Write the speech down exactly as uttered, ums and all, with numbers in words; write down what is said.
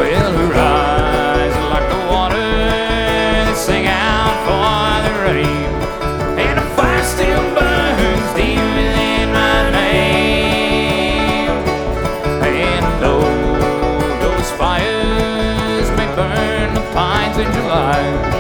will rise like the waters, sing out for the rain. And a fire still burns deep within my name. And though those fires may burn the pines in July,